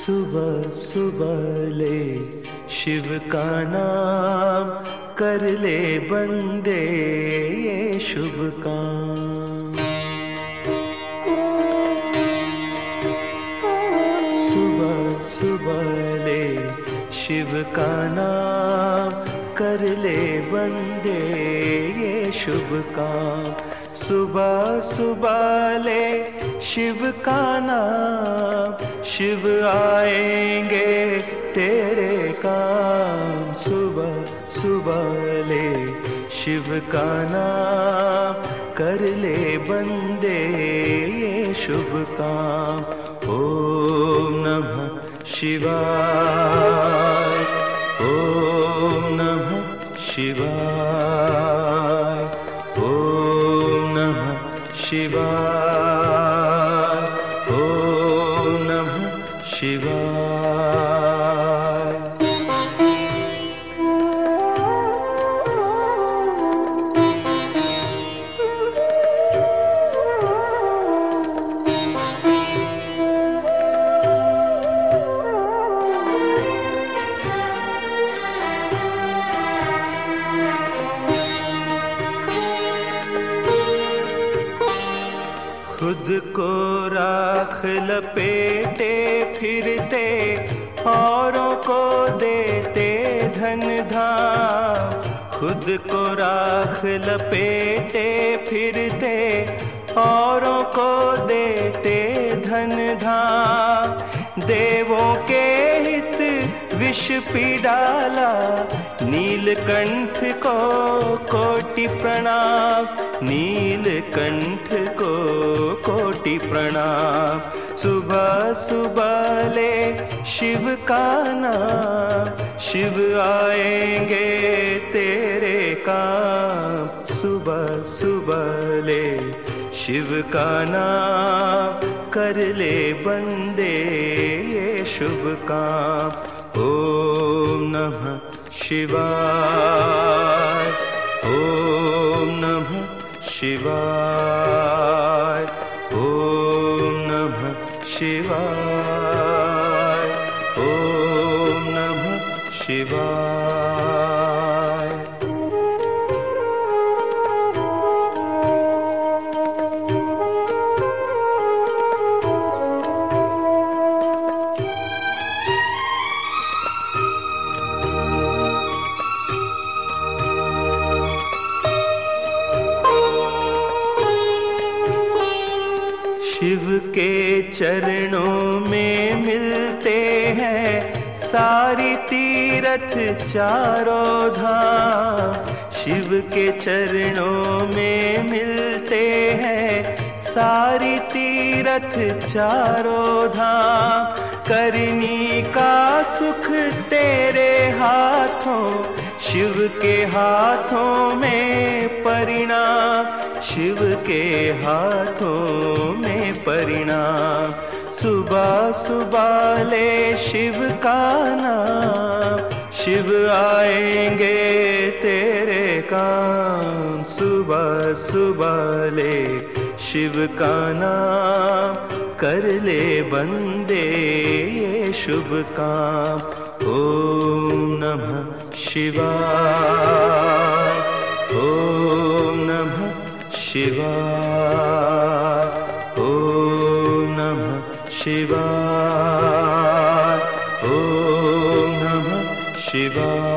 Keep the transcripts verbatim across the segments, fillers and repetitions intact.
सुबह सुबह ले शिव का नाम, कर ले बंदे ये शुभ काम। सुबह सुबह ले शिव का नाम, कर ले बंदे ये शुभ काम। सुबह सुबह ले शिव का नाम, शिव आएंगे तेरे काम। सुबह सुबह ले शिव का नाम, कर ले बंदे ये शुभ काम। ओम नमः शिवाय, ओम नमः शिवाय, ओम नमः शिवाय, ओम नमः शिवाय। खुद को राख लपेटे फिरते, औरों को देते धन धाम। खुद को राख लपेटे फिरते, औरों को देते धन धाम। देवों के हित विष पी डाला, नीलकंठ को कोटि प्रणाम। नीलकंठ को कोटि प्रणाम। सुबह सुबह ले शिव का नाम, शिव आएंगे तेरे काम। सुबह सुबह ले शिव का नाम, कर ले बंदे ये शुभ काम। ओम नमः शिवाय, ओम नमः शिवाय, ओम नमः शिवाय, ओम नमः शिवाय। शिव के चरणों में मिलते हैं सारी तीरथ चारों धाम। शिव के चरणों में मिलते हैं सारी तीरथ चारों धाम। करनी का सुख तेरे हाथों, शिव के हाथों में परिणाम। शिव के हाथों में परिणाम। सुबह सुबह ले शिव का नाम, शिव आएंगे तेरे काम। सुबह सुबह ले शिव का नाम, कर ले बंदे ये शुभ काम। ओम नमः शिवाय, ओम नमः शिवाय, ओम नमः शिवाय, ओम नमः शिवाय।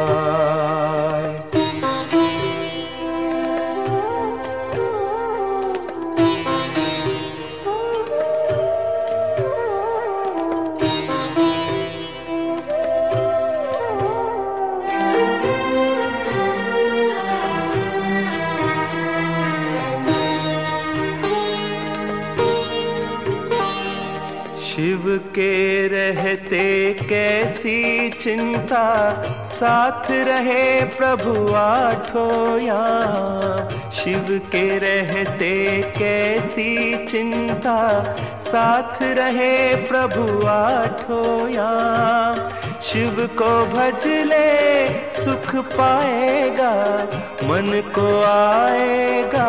शिव के रहते कैसी चिंता, साथ रहे प्रभु आठों याम। शिव के रहते कैसी चिंता, साथ रहे प्रभु आठों याम। शिव को भज ले सुख पाएगा, मन को आएगा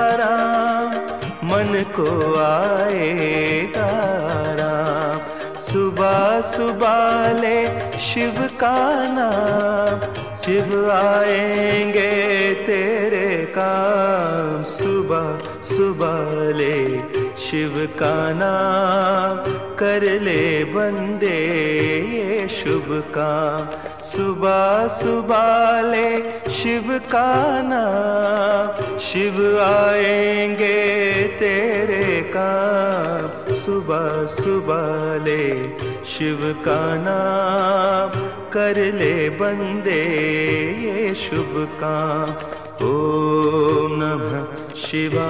आराम। मन को आएगा राम। सुबह सुबह ले शिव का नाम, शिव आएंगे तेरे काम। सुबह सुबह ले शिव का नाम, कर ले बंदे ये शुभ काम। सुबह सुबह ले शिव का नाम, शिव आएंगे तेरे काम। सुबह सुबह ले शिव का नाम, कर ले बंदे ये शुभ काम। ओम नमः शिवाय,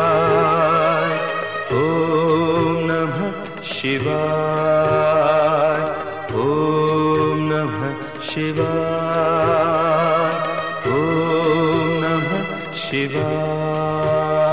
ओम नमः शिवाय, ओम नमः शिवाय, ओम नमः शिवाय।